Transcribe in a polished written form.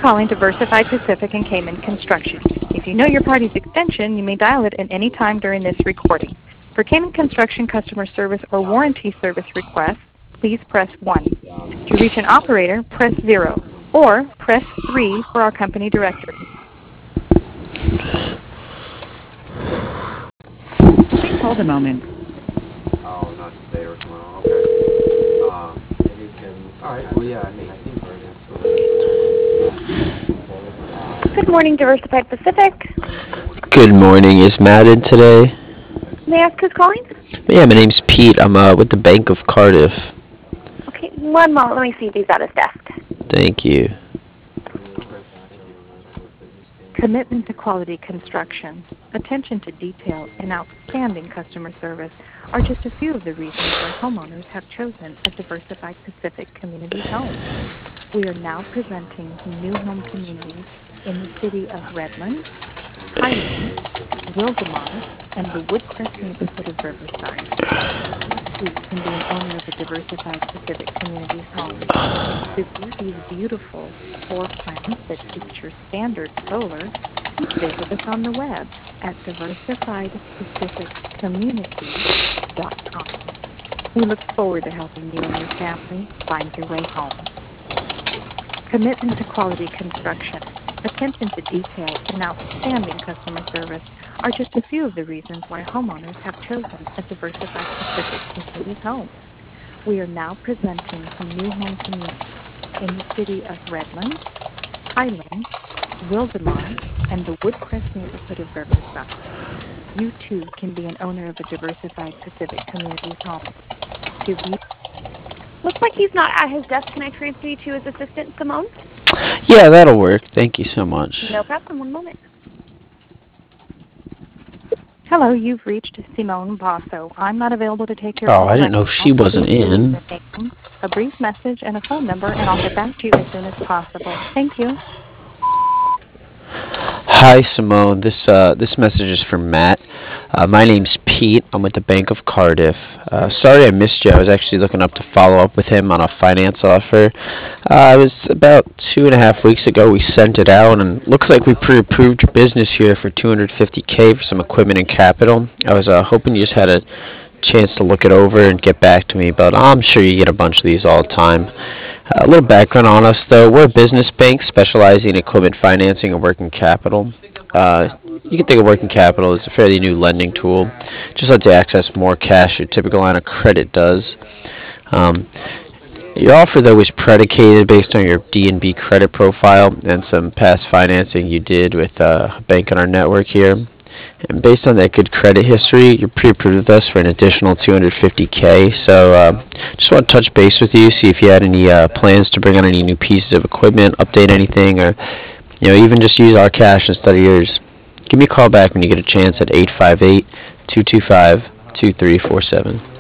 calling Diversified Pacific and Cayman Construction. If you know your party's extension, you may dial it at any time during this recording. For Cayman Construction customer service or warranty service requests, please press 1. To reach an operator, press 0, or press 3 for our company directory. Please hold a moment. Oh, not today or tomorrow. Okay. All right. Well, yeah. I think Good morning, Diversified Pacific. Good morning. Is Matt in today? May I ask who's calling? Yeah, my name's Pete. I'm with the Bank of Cardiff. Okay, one moment. Let me see if he's at his desk. Thank you. Commitment to quality construction, attention to detail, and outstanding customer service are just a few of the reasons why homeowners have chosen a Diversified Pacific Communities home. We are now presenting new home communities in the city of Redmond, Highland, Wildomar, and the Woodcrest neighborhood of Riverside. You can be an owner of a Diversified Pacific Communities home. To view these beautiful floor plans that feature standard solar, visit us on the web at diversifiedpacificcommunities.com. We look forward to helping you and your family find your way home. Commitment to quality construction, attention to detail, and outstanding customer service are just a few of the reasons why homeowners have chosen a Diversified Pacific Communities home. We are now presenting new home communities in the city of Redmond, Highland, Wildomar, and the Woodcrest neighborhood of Riverside. You too can be an owner of a Diversified Pacific Communities home. Looks like he's not at his desk. Can I transfer you to his assistant, Simone? Yeah, that'll work. Thank you so much. No problem. One moment. Hello, you've reached Simone Basso. I'm not available to take your call. Oh, I didn't know she wasn't in. A brief message and a phone number, and I'll get back to you as soon as possible. Thank you. Hi, Simone. This message is from Matt. My name's Pete. I'm with the Bank of Cardiff. Sorry I missed you. I was actually looking up to follow up with him on a finance offer. It was about 2.5 weeks ago. We sent it out, and looks like we pre-approved your business here for $250K for some equipment and capital. I was hoping you just had a chance to look it over and get back to me, but I'm sure you get a bunch of these all the time. A little background on us, though. We're a business bank specializing in equipment financing and working capital. You can think of working capital as a fairly new lending tool. Just lets you access more cash your typical line of credit does. Your offer, though, is predicated based on your D&B credit profile and some past financing you did with a bank in our network here. And based on that good credit history, you're pre-approved with us for an additional $250K. So just want to touch base with you, see if you had any plans to bring on any new pieces of equipment, update anything, or even just use our cash instead of yours. Give me a call back when you get a chance at 858-225-2347.